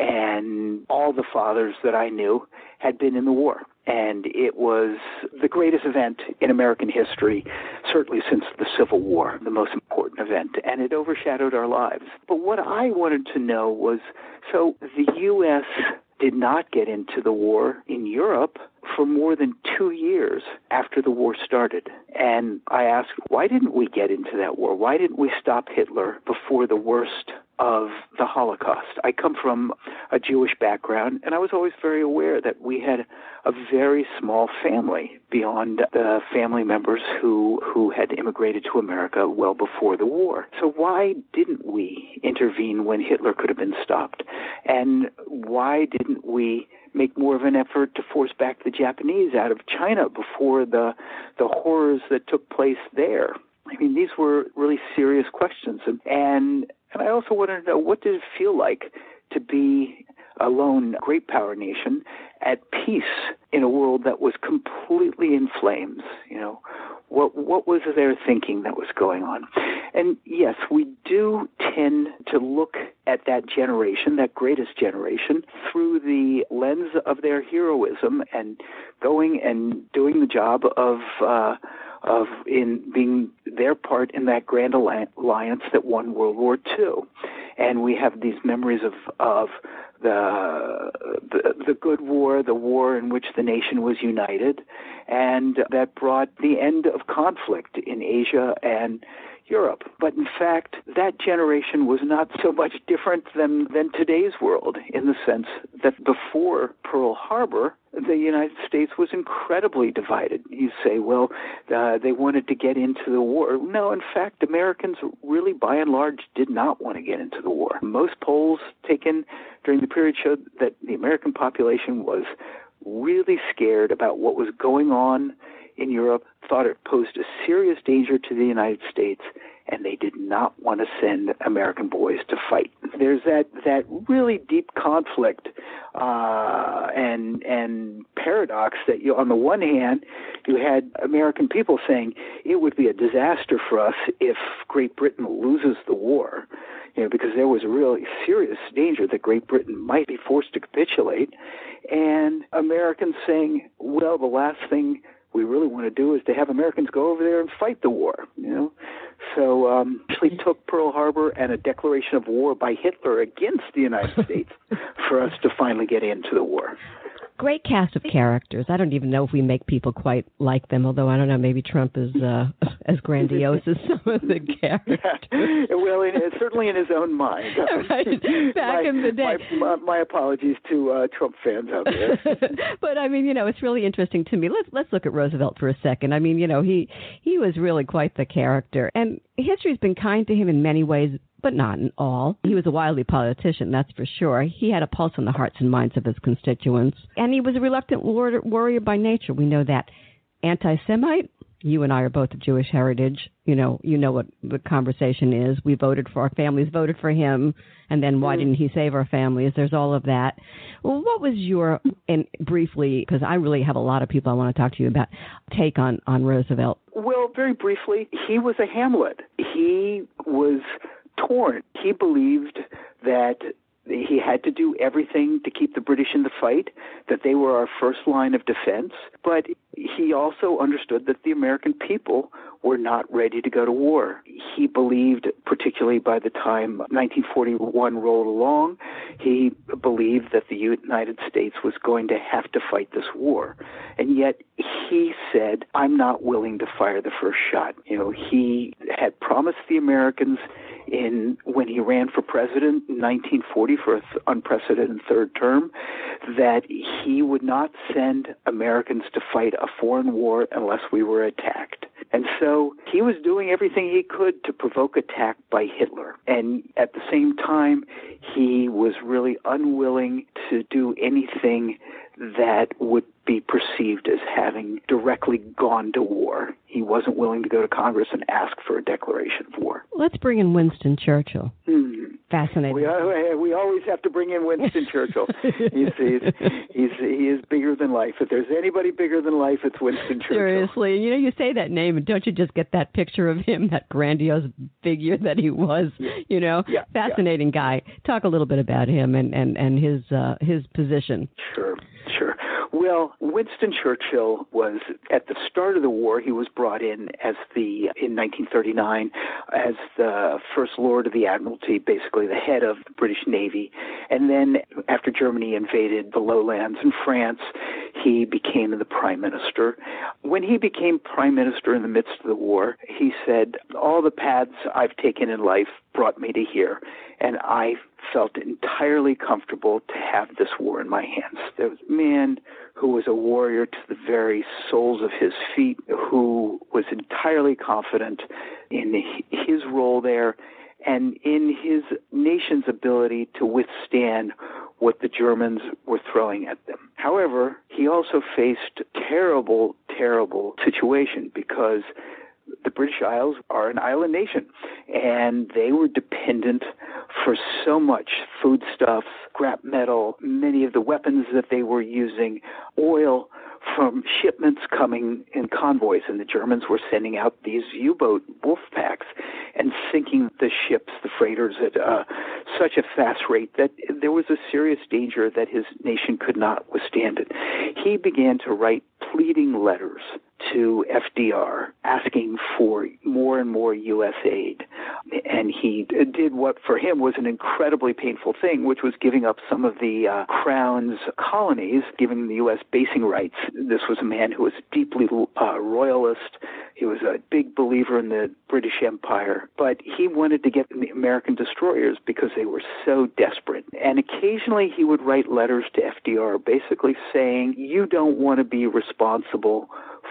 and all the fathers that I knew had been in the war. And it was the greatest event in American history, certainly since the Civil War, the most important event, and it overshadowed our lives. But what I wanted to know was, so the U S did not get into the war in Europe for more than two years after the war started. And I asked, why didn't we get into that war? Why didn't we stop Hitler before the worst of the Holocaust? I come from a Jewish background, and I was always very aware that we had a very small family beyond the family members who, who had immigrated to America well before the war. So why didn't we intervene when Hitler could have been stopped? And why didn't we make more of an effort to force back the Japanese out of China before the the horrors that took place there? I mean, these were really serious questions. And, and And I also wanted to know, what did it feel like to be a lone great power nation at peace in a world that was completely in flames? You know, what what was their thinking that was going on? And yes, we do tend to look at that generation, that greatest generation, through the lens of their heroism and going and doing the job of uh, of in being their part in that grand alliance that won World War Two. And we have these memories of, of the, the the good war, the war in which the nation was united, and that brought the end of conflict in Asia and Europe. But in fact, that generation was not so much different than, than today's world, in the sense that before Pearl Harbor, the United States was incredibly divided. You say, well, uh, they wanted to get into the war. No, in fact, Americans really, by and large, did not want to get into the war. Most polls taken during the period showed that the American population was really scared about what was going on in Europe, thought it posed a serious danger to the United States, and they did not want to send American boys to fight. There's that, that really deep conflict uh, and and paradox that you, on the one hand, you had American people saying it would be a disaster for us if Great Britain loses the war, you know, because there was a really serious danger that Great Britain might be forced to capitulate, and Americans saying, well, the last thing we really want to do is to have Americans go over there and fight the war, you know. So um, actually took Pearl Harbor and a declaration of war by Hitler against the United States for us to finally get into the war. Great cast of characters. I don't even know if we make people quite like them, although I don't know, maybe Trump is uh, as grandiose as some of the characters. Yeah. Well, in, certainly in his own mind. Right. Back my, in the day. My, my, my apologies to uh, Trump fans out there. But, I mean, you know, it's really interesting to me. Let's let's look at Roosevelt for a second. I mean, you know, he, he was really quite the character. And history's been kind to him in many ways, but not in all. He was a wily politician, that's for sure. He had a pulse on the hearts and minds of his constituents. And he was a reluctant warrior by nature. We know that. Anti-Semite? You and I are both of Jewish heritage. You know, you know what the conversation is. We voted for our families, voted for him, and then why didn't he save our families? There's all of that. Well, what was your, and briefly, because I really have a lot of people I want to talk to you about, take on, on Roosevelt? Well, very briefly, he was a Hamlet. He was torn. He believed that he had to do everything to keep the British in the fight, that they were our first line of defense. But he also understood that the American people were not ready to go to war. He believed, particularly by the time nineteen forty-one rolled along, he believed that the United States was going to have to fight this war. And yet he said, I'm not willing to fire the first shot. You know, he had promised the Americans in when he ran for president in nineteen forty for an th- unprecedented third term, that he would not send Americans to fight a foreign war unless we were attacked. And so he was doing everything he could to provoke attack by Hitler. And at the same time, he was really unwilling to do anything that would be perceived as having directly gone to war. He wasn't willing to go to Congress and ask for a declaration of war. Let's bring in Winston Churchill. Hmm. Fascinating. We, we always have to bring in Winston Churchill. He's, he's, he's, he is bigger than life. If there's anybody bigger than life, it's Winston Churchill. Seriously. You know, you say that name, and don't you just get that picture of him, that grandiose figure that he was, you know? Yeah, Fascinating yeah. guy. Talk a little bit about him and, and, and his uh, his position. Sure, sure. Well, Winston Churchill was, at the start of the war, he was brought in as the, in nineteen thirty-nine, as the First Lord of the Admiralty, basically the head of the British Navy. And then after Germany invaded the lowlands in France, he became the Prime Minister. When he became Prime Minister in the midst of the war, he said, all the paths I've taken in life brought me to here, and I felt entirely comfortable to have this war in my hands. There was a man who was a warrior to the very soles of his feet, who was entirely confident in his role there and in his nation's ability to withstand what the Germans were throwing at them. However, he also faced a terrible, terrible situation because the British Isles are an island nation, and they were dependent for so much foodstuffs, scrap metal, many of the weapons that they were using, oil from shipments coming in convoys, and the Germans were sending out these U-boat wolf packs and sinking the ships, the freighters, at uh, such a fast rate that there was a serious danger that his nation could not withstand it. He began to write pleading letters to F D R asking for more and more U S aid. And he did what for him was an incredibly painful thing, which was giving up some of the uh, Crown's colonies, giving the U S basing rights. This was a man who was deeply uh, royalist. He was a big believer in the British Empire, but he wanted to get the American destroyers because they were so desperate. And occasionally he would write letters to F D R basically saying, you don't want to be responsible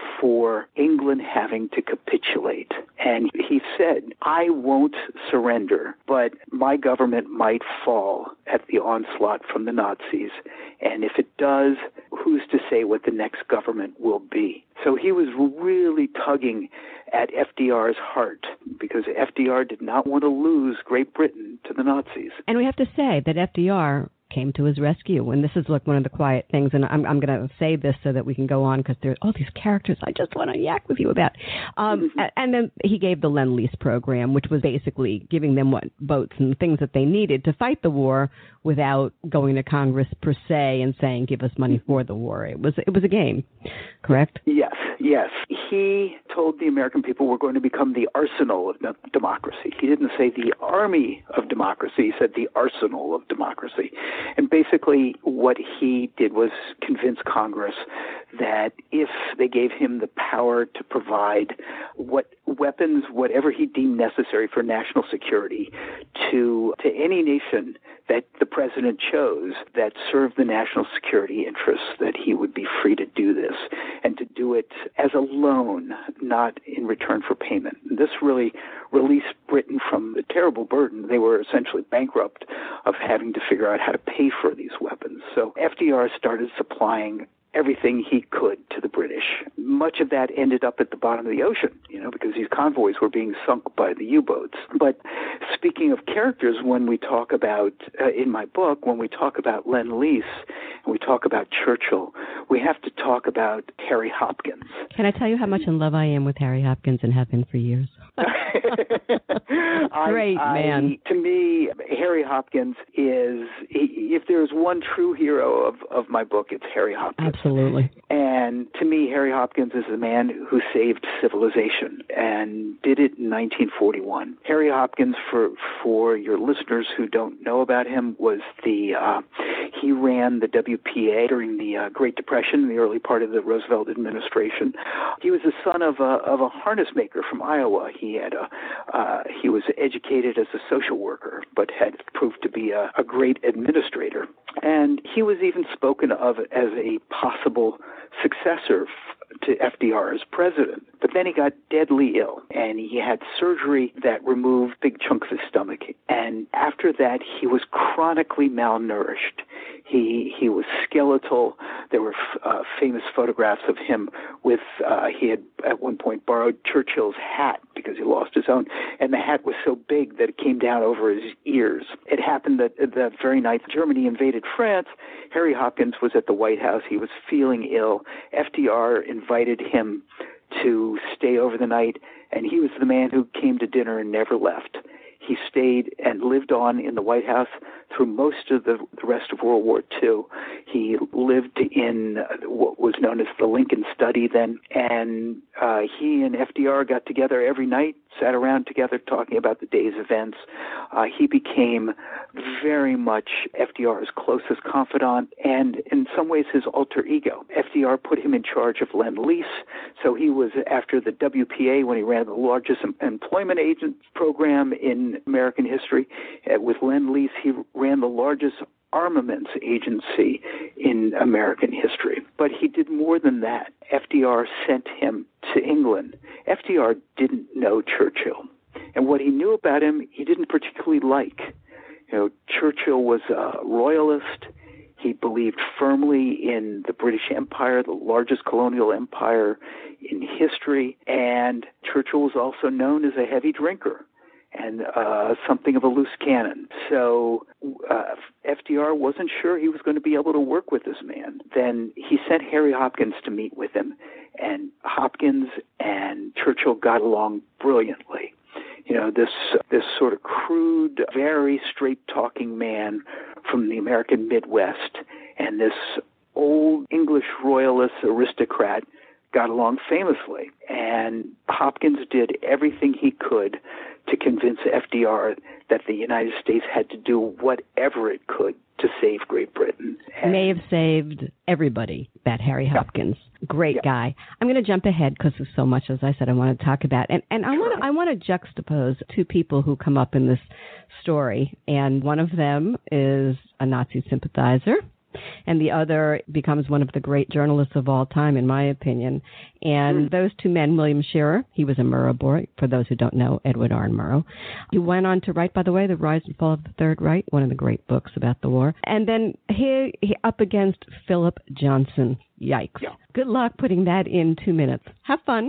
for England having to capitulate. And he said, I won't surrender, but my government might fall at the onslaught from the Nazis. And if it does, who's to say what the next government will be? So he was really tugging at F D R's heart because F D R did not want to lose Great Britain to the Nazis. And we have to say that F D R came to his rescue. And this is like one of the quiet things. And I'm, I'm going to say this so that we can go on because there are all these characters I just want to yak with you about. Um, mm-hmm. And then he gave the Lend-Lease program, which was basically giving them what boats and things that they needed to fight the war without going to Congress per se and saying, give us money for the war. It was it was a game, correct? Yes, yes. He told the American people we're going to become the arsenal of democracy. He didn't say the army of democracy. He said the arsenal of democracy. And basically what he did was convince Congress that if they gave him the power to provide what weapons, whatever he deemed necessary for national security to to any nation that the president chose that served the national security interests, that he would be free to do this and to do it as a loan, not in return for payment. And this really released Britain from the terrible burden. They were essentially bankrupt of having to figure out how to pay for these weapons. So F D R started supplying everything he could to the British. Much of that ended up at the bottom of the ocean, you know, because these convoys were being sunk by the U-boats. But speaking of characters, when we talk about, uh, in my book, when we talk about Lend-Lease and we talk about Churchill, we have to talk about Harry Hopkins. Can I tell you how much in love I am with Harry Hopkins and have been for years? Great I, man. I, to me, Harry Hopkins is, if there's one true hero of, of my book, it's Harry Hopkins. Absolutely. And to me, Harry Hopkins is the man who saved civilization and did it in nineteen forty-one. Harry Hopkins, for for your listeners who don't know about him, was the uh, he ran the W P A during the uh, Great Depression, the early part of the Roosevelt administration. He was the son of a of a harness maker from Iowa. He had a uh, he was educated as a social worker, but had proved to be a, a great administrator. And he was even spoken of as a possible successor to F D R as president. But then he got deadly ill, and he had surgery that removed big chunks of his stomach. And after that, he was chronically malnourished. He he was skeletal. There were uh, famous photographs of him with, uh, he had at one point borrowed Churchill's hat because he lost his own, and the hat was so big that it came down over his ears. It happened that the very night Germany invaded France, Harry Hopkins was at the White House. He was feeling ill. F D R invited him to stay over the night, and he was the man who came to dinner and never left. He stayed and lived on in the White House through most of the, the rest of World War Two. He lived in what was known as the Lincoln Study then, and uh, he and F D R got together every night, sat around together talking about the day's events. Uh, he became very much F D R's closest confidant and in some ways his alter ego. F D R put him in charge of Lend-Lease, so he was, after the W P A, when he ran the largest employment agent program in American history, uh, with Lend-Lease, he ran the largest armaments agency in American history. But he did more than that. F D R sent him to England. F D R didn't know Churchill, and what he knew about him, he didn't particularly like. You know, Churchill was a royalist. He believed firmly in the British Empire, the largest colonial empire in history, and Churchill was also known as a heavy drinker and uh, something of a loose cannon. So uh, F D R wasn't sure he was going to be able to work with this man. Then he sent Harry Hopkins to meet with him, and Hopkins and Churchill got along brilliantly. You know, this this sort of crude, very straight-talking man from the American Midwest and this old English royalist aristocrat got along famously. And Hopkins did everything he could to convince F D R that the United States had to do whatever it could to save Great Britain. And may have saved everybody, that Harry Hopkins. Yeah. Great yeah. guy. I'm going to jump ahead because there's so much, as I said, I want to talk about. And, and I sure. want to I want to juxtapose two people who come up in this story. And one of them is a Nazi sympathizer, and the other becomes one of the great journalists of all time, in my opinion. And mm. those two men, William Shirer, he was a Murrow boy, for those who don't know, Edward R. Murrow. He went on to write, by the way, The Rise and Fall of the Third Reich, one of the great books about the war. And then he, he up against Philip Johnson. Yikes. Yeah. Good luck putting that in two minutes. Have fun.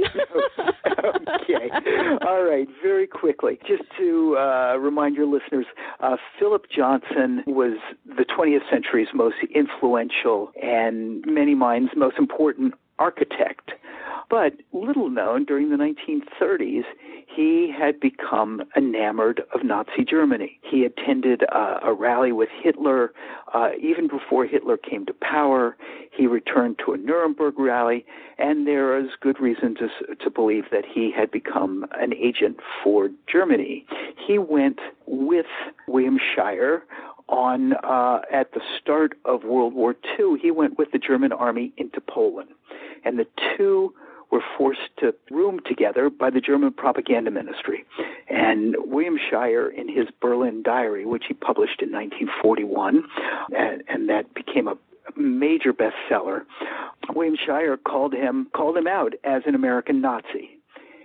Okay. All right. Very quickly, just to uh, remind your listeners, uh, Philip Johnson was the twentieth century's most influential and, many minds, most important architect. But little known, during the nineteen thirties, he had become enamored of Nazi Germany. He attended uh, a rally with Hitler uh, even before Hitler came to power. He returned to a Nuremberg rally, and there is good reason to, to believe that he had become an agent for Germany. He went with William Shirer on uh, at the start of World War Two, he went with the German army into Poland, and the two were forced to room together by the German propaganda ministry. And William Shirer, in his Berlin Diary, which he published in nineteen forty-one, and, and that became a major bestseller, William Shirer called him called him out as an American Nazi.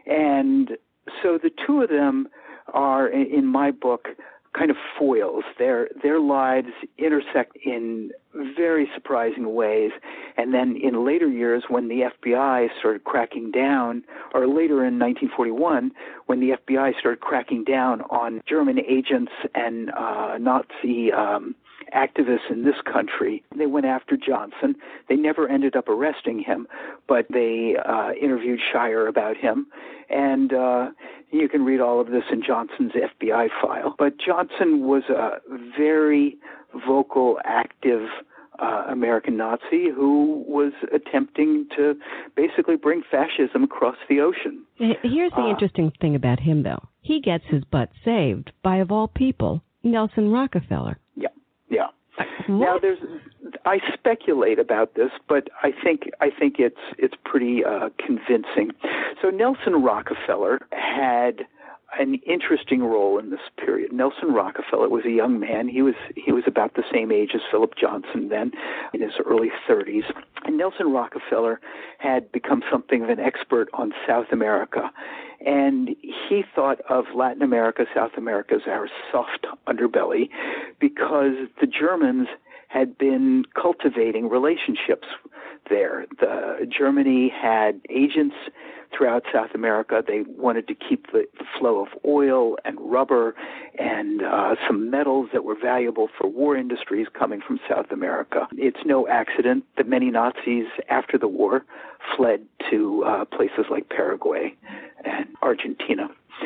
And so the two of them are, in my book, kind of foils. Their their lives intersect in very surprising ways. And then in later years, when the F B I started cracking down, or later in nineteen forty-one, when the F B I started cracking down on German agents and uh, Nazi um, activists in this country, they went after Johnson. They never ended up arresting him, but they uh, interviewed Shirer about him. And uh, you can read all of this in Johnson's F B I file. But Johnson was a very vocal, active uh, American Nazi who was attempting to basically bring fascism across the ocean. Here's the uh, interesting thing about him, though. He gets his butt saved by, of all people, Nelson Rockefeller. Yeah, yeah. What? Now, there's, I speculate about this, but I think I think it's it's pretty uh, convincing. So Nelson Rockefeller had an interesting role in this period. Nelson Rockefeller was a young man. He was he was about the same age as Philip Johnson then, in his early thirties. And Nelson Rockefeller had become something of an expert on South America. And he thought of Latin America, South America as our soft underbelly because the Germans had been cultivating relationships there. The, Germany had agents throughout South America. They wanted to keep the, the flow of oil and rubber and uh, some metals that were valuable for war industries coming from South America. It's no accident that many Nazis after the war fled to uh, places like Paraguay and Argentina.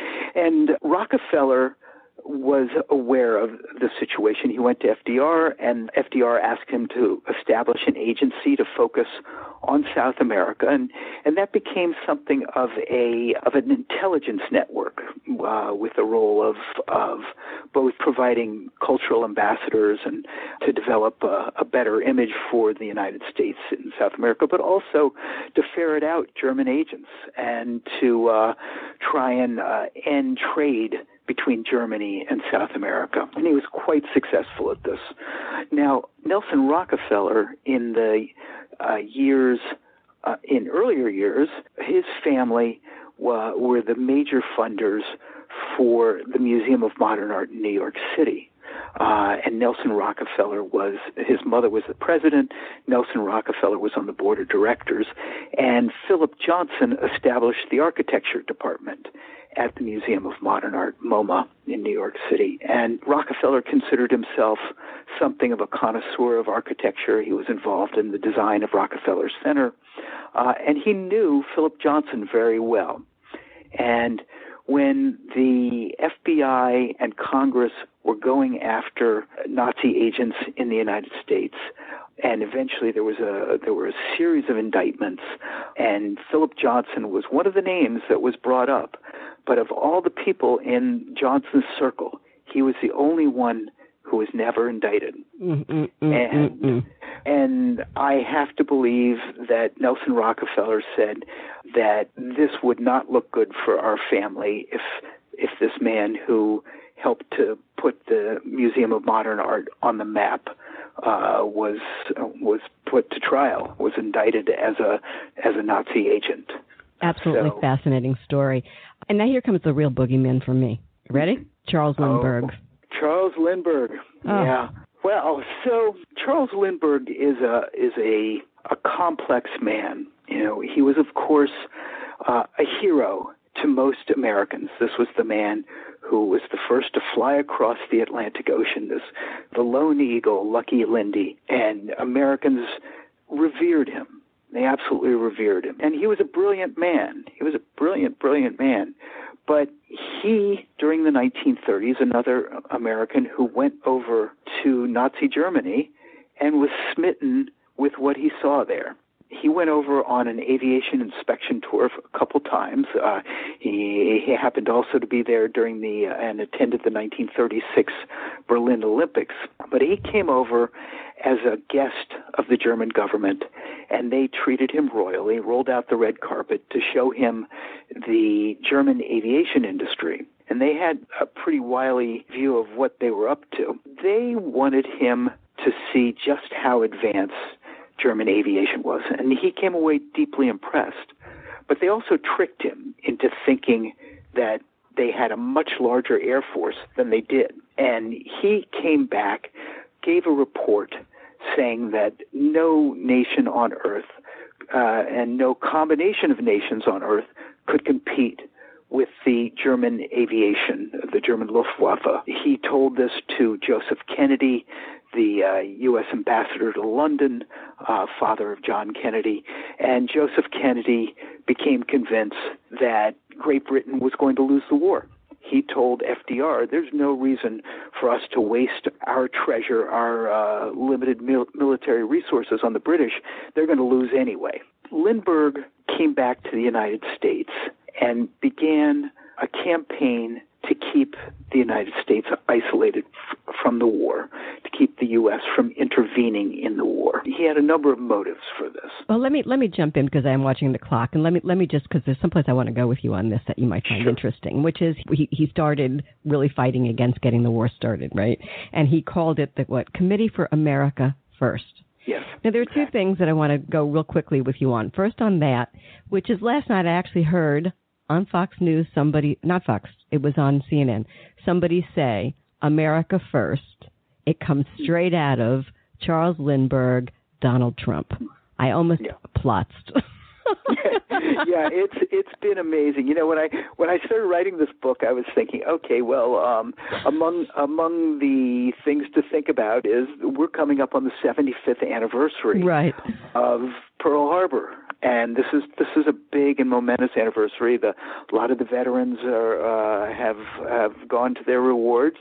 And Rockefeller was aware of the situation. He went to F D R, and F D R asked him to establish an agency to focus on South America, and, and that became something of a of an intelligence network uh, with the role of of both providing cultural ambassadors and to develop a, a better image for the United States in South America, but also to ferret out German agents and to uh, try and uh, end trade between Germany and South America. And he was quite successful at this. Now, Nelson Rockefeller, in the uh, years, uh, in earlier years, his family uh, were the major funders for the Museum of Modern Art in New York City. Uh, and Nelson Rockefeller was, his mother was the president, Nelson Rockefeller was on the board of directors, and Philip Johnson established the architecture department at the Museum of Modern Art, MoMA, in New York City. And Rockefeller considered himself something of a connoisseur of architecture. He was involved in the design of Rockefeller Center, uh, and he knew Philip Johnson very well. And when the F B I and Congress were going after Nazi agents in the United States, and eventually there was a there were a series of indictments, and Philip Johnson was one of the names that was brought up. But of all the people in Johnson's circle, he was the only one who was never indicted. Mm, mm, mm, and mm, mm. and I have to believe that Nelson Rockefeller said that this would not look good for our family if if this man who helped to put the Museum of Modern Art on the map uh, was was put to trial, was indicted as a as a Nazi agent. Absolutely so, fascinating story. And now here comes the real boogeyman for me. Ready? Charles Lindbergh. Oh, Charles Lindbergh. Oh. Yeah. Well, so Charles Lindbergh is a is a a complex man. You know, he was of course uh, a hero to most Americans. This was the man who was the first to fly across the Atlantic Ocean, this the lone eagle, Lucky Lindy, and Americans revered him. They absolutely revered him. And he was a brilliant man. He was a brilliant, brilliant man. But he, during the nineteen thirties, another American who went over to Nazi Germany and was smitten with what he saw there. He went over on an aviation inspection tour a couple times. Uh, he, he happened also to be there during the uh, and attended the nineteen thirty-six Berlin Olympics. But he came over as a guest of the German government, and they treated him royally, rolled out the red carpet to show him the German aviation industry. And they had a pretty wily view of what they were up to. They wanted him to see just how advanced German aviation was, and he came away deeply impressed. But they also tricked him into thinking that they had a much larger air force than they did. And he came back, gave a report saying that no nation on earth uh, and no combination of nations on earth could compete with the German aviation, the German Luftwaffe. He told this to Joseph Kennedy, the uh, U S ambassador to London, uh, father of John Kennedy, and Joseph Kennedy became convinced that Great Britain was going to lose the war. He told F D R, there's no reason for us to waste our treasure, our uh, limited mil- military resources on the British. They're going to lose anyway. Lindbergh came back to the United States and began a campaign to keep the United States isolated f- from the war, to keep the U S from intervening in the war. He had a number of motives for this. Well, let me let me jump in because I am watching the clock, and let me let me just because there's someplace I want to go with you on this that you might find Sure. interesting, which is he, he started really fighting against getting the war started, right? And he called it the what Committee for America First. Yes. Now, there are two things that I want to go real quickly with you on. First on that, which is last night I actually heard on Fox News somebody, not Fox, it was on C N N, somebody say, America First. It comes straight out of Charles Lindbergh, Donald Trump. I almost Yeah. plotzed. yeah, it's it's been amazing. You know, when I when I started writing this book, I was thinking, okay, well, um, among among the things to think about is we're coming up on the seventy-fifth anniversary right. of Pearl Harbor, and this is this is a big and momentous anniversary. The a lot of the veterans are, uh, have have gone to their rewards,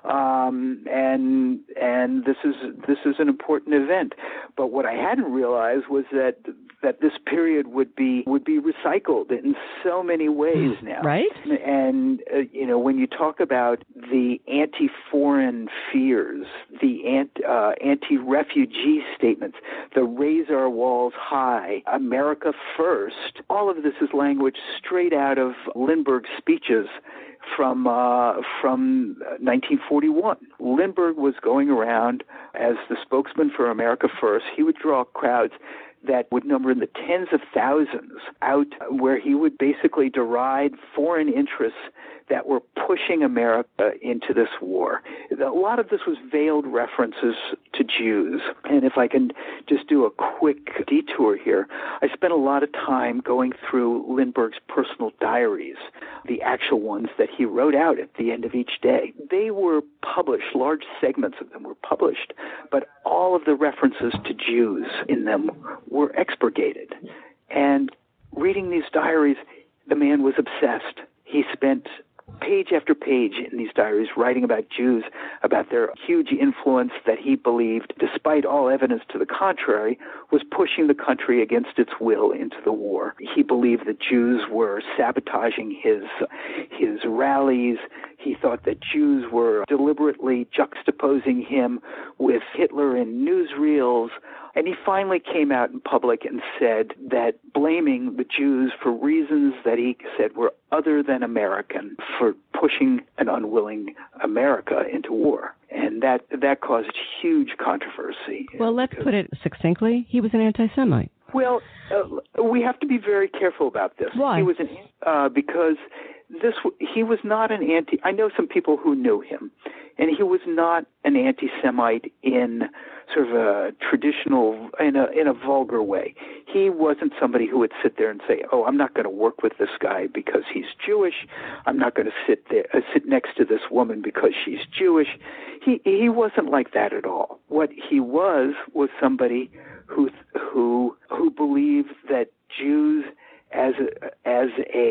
um, and and this is this is an important event. But what I hadn't realized was that. that this period would be would be recycled in so many ways now. Right. And, uh, you know, when you talk about the anti-foreign fears, the anti, uh, anti-refugee statements, the raise our walls high, America first, all of this is language straight out of Lindbergh's speeches from uh, from nineteen forty-one. Lindbergh was going around as the spokesman for America First. He would draw crowds that would number in the tens of thousands out, where he would basically deride foreign interests that were pushing America into this war. A lot of this was veiled references to Jews. And if I can just do a quick detour here, I spent a lot of time going through Lindbergh's personal diaries, the actual ones that he wrote out at the end of each day. They were published, large segments of them were published, but all of the references to Jews in them were expurgated. And reading these diaries, the man was obsessed. He spent page after page in these diaries writing about Jews, about their huge influence that he believed, despite all evidence to the contrary, was pushing the country against its will into the war. He believed that Jews were sabotaging his his rallies. He thought that Jews were deliberately juxtaposing him with Hitler in newsreels. And he finally came out in public and said that blaming the Jews for reasons that he said were other than American, for pushing an unwilling America into war. And that that caused huge controversy. Well, let's put it succinctly. He was an anti-Semite. Well, uh, we have to be very careful about this. Why? He was an, uh, because this he was not an anti. I know some people who knew him, and he was not an anti-Semite in sort of a traditional, in a in a vulgar way. He wasn't somebody who would sit there and say, "Oh, I'm not going to work with this guy because he's Jewish. I'm not going to sit there uh, sit next to this woman because she's Jewish." He he wasn't like that at all. What he was was somebody who who who believed that Jews as a, as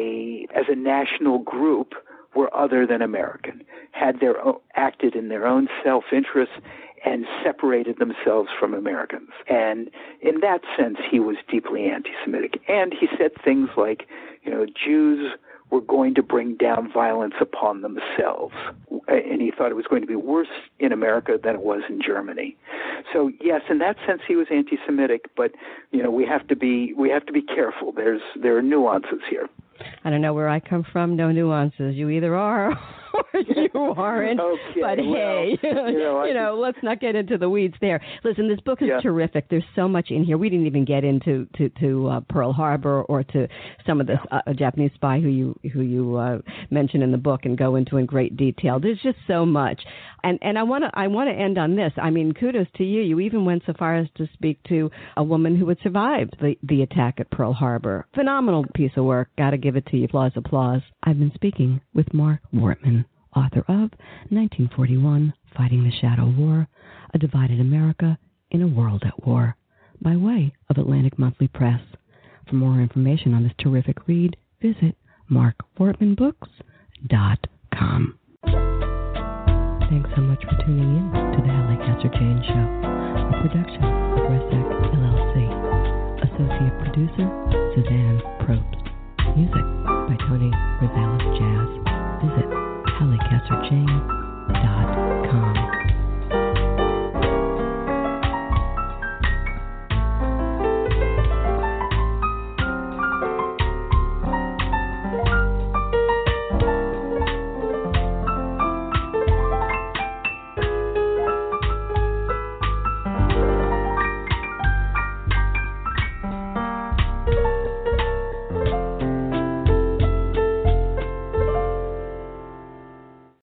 a as a national group were other than American, had their own, acted in their own self-interest, and separated themselves from Americans. And in that sense, he was deeply anti-Semitic. And he said things like, you know, Jews were going to bring down violence upon themselves. And he thought it was going to be worse in America than it was in Germany. So yes, in that sense, he was anti-Semitic, but you know, we have to be we have to be careful. There's there are nuances here. I don't know where I come from. No nuances. You either are or you aren't. Okay, but well, hey, you know, you know let's not get into the weeds there. Listen, this book is yeah. terrific. There's so much in here. We didn't even get into to, to uh, Pearl Harbor or to some of this uh, Japanese spy who you who you uh, mention in the book and go into in great detail. There's just so much. And and I want to I want to end on this. I mean, kudos to you. You even went so far as to speak to a woman who had survived the, the attack at Pearl Harbor. Phenomenal piece of work. Got to give it to you. Applause, applause. I've been speaking with Mark Wortman, author of nineteen forty-one, Fighting the Shadow War, A Divided America in a World at War, by way of Atlantic Monthly Press. For more information on this terrific read, visit mark wortman books dot com. Thanks so much for tuning in to the Hallie Casser-Jayne Show, a production of ResEc L L C. Associate producer, Suzanne Probst. Music by Tony Rosales Jazz. Visit hallie casser jayne dot com.